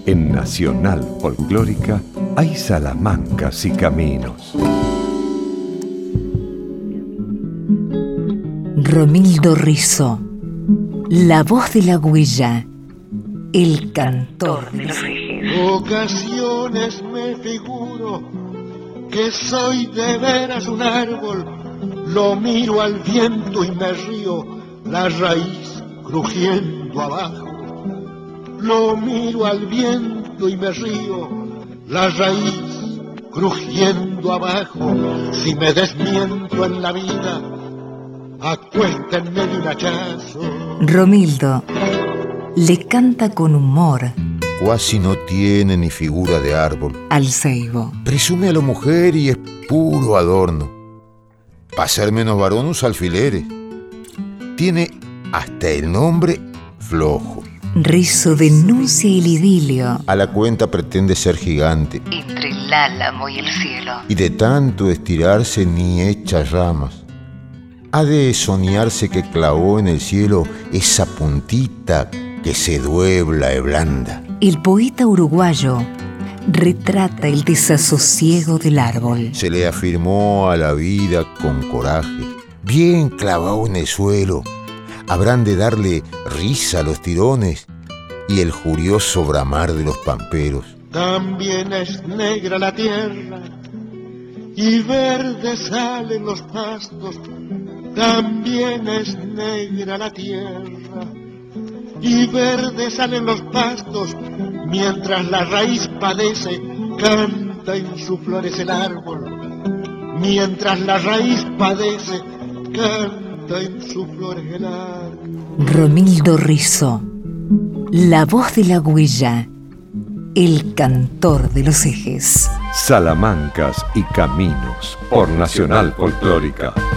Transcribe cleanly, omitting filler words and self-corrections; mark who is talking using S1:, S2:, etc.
S1: En Nacional Folclórica hay salamancas y caminos.
S2: Romildo Rizzo, la voz de la huella, el cantor de los ejes.
S3: Ocasiones me figuro que soy de veras un árbol, lo miro al viento y me río, la raíz crujiendo abajo. Lo miro al viento y me río, la raíz crujiendo abajo. Si me desmiento en la vida, acuéstenme de un hachazo.
S2: Romildo le canta con humor.
S4: Cuasi no tiene ni figura de árbol.
S2: Al ceibo.
S4: Presume a la mujer y es puro adorno. Pa' ser menos varón usa alfileres. Tiene hasta el nombre flojo.
S2: Rizzo denuncia el idilio.
S4: A la cuenta pretende ser gigante.
S2: Entre el álamo y el cielo.
S4: Y de tanto estirarse ni echa ramas. Ha de soñarse que clavó en el cielo esa puntita que se duebla y blanda.
S2: El poeta uruguayo retrata el desasosiego del árbol.
S4: Se le afirmó a la vida con coraje. Bien clavado en el suelo, habrán de darle risa a los tirones y el furioso bramar de los pamperos.
S3: También es negra la tierra y verdes salen los pastos. También es negra la tierra y verdes salen los pastos. Mientras la raíz padece, canta en sus flores el árbol. Mientras la raíz padece, canta en sus flores el árbol.
S2: Romildo Rizzo, la voz de la huella, el cantor de los ejes.
S1: Salamancas y caminos por Nacional Folclórica.